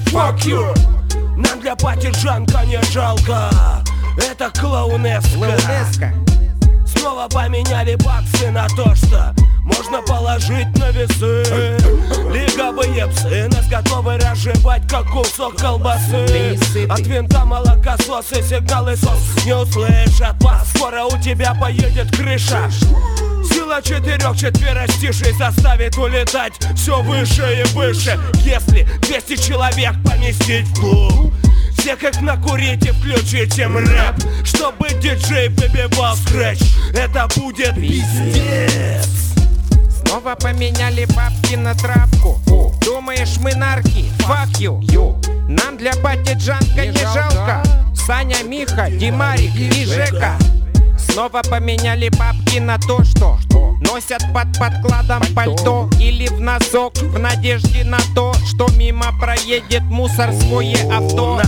fuck you. Нам для пати Джанка не жалко. Это клоунеска. Снова поменяли баксы на то, что можно положить на весы. Лиговые псы нас готовы разжевать, как кусок колбасы. От винта молокососы, сигналы СОС не услышат вас. Скоро у тебя поедет крыша. Сила 4 четверостишей заставит улетать все выше и выше. Если 200 человек поместить в клуб, всех их накурите, включите им рэп, чтобы диджей выбивал скретч. Это будет пиздец. Снова поменяли бабки на травку. Думаешь, мы нарки? Fuck you. Нам для пати Джанка не жалко. Саня, Миха, Димарик и Жека. Снова поменяли бабки на то, что носят под подкладом пальто или в носок, в надежде на то, что мимо проедет мусорское авто.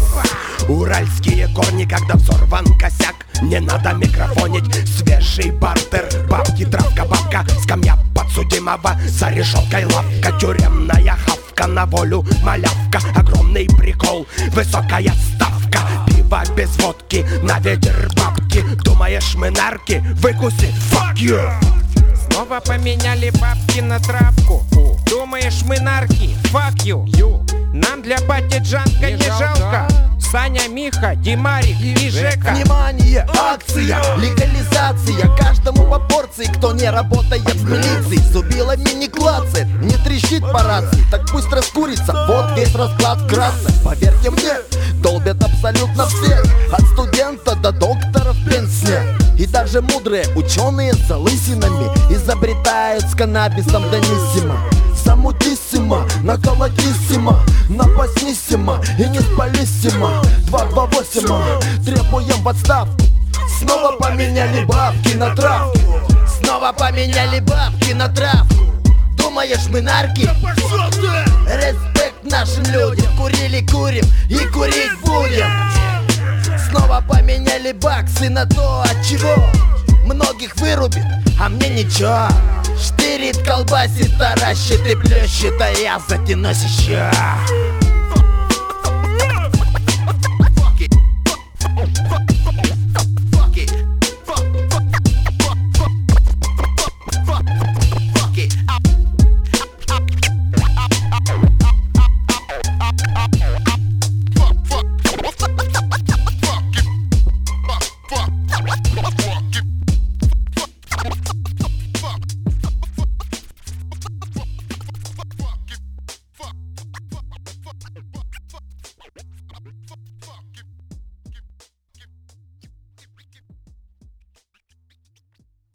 Уральские корни, когда взорван косяк, не надо микрофонить. Свежий бартер, бабки, травка, бабка, скамья подсудимого, за решеткой лавка, тюремная хавка, на волю малявка, огромный прикол, высокая ставка. Пиво без водки, на ветер бабки. Думаешь, мы нарки? Выкуси, fuck you. Снова поменяли бабки на травку. Думаешь, мы нарки? Fuck you. Нам для пати Джанка не жалко. Саня, Миха, Димарик и Жека. Внимание, акция, легализация. Каждому по порции, кто не работает в милиции. Зубилами не клацает, не трещит по рации. Так пусть раскурится, вот весь расклад вкратце. Поверьте мне, долбят абсолютно все, от студента до доктора в пенсне. И даже мудрые ученые с лысинами изобретают с каннабисом дониссимо. Замутиссимо, наколотиссимо, напасниссимо и не спалиссимо. 228, требуем в отставку. Снова поменяли бабки на травку. Снова поменяли бабки на травку. Думаешь, мы нарки? Респект нашим людям. Курили, курим и курить будем. Снова поменяли баксы на то, от чего многих вырубит, а мне ничего. Штырит, колбасит, таращит и плещет, а я затянусь еще. Fuck.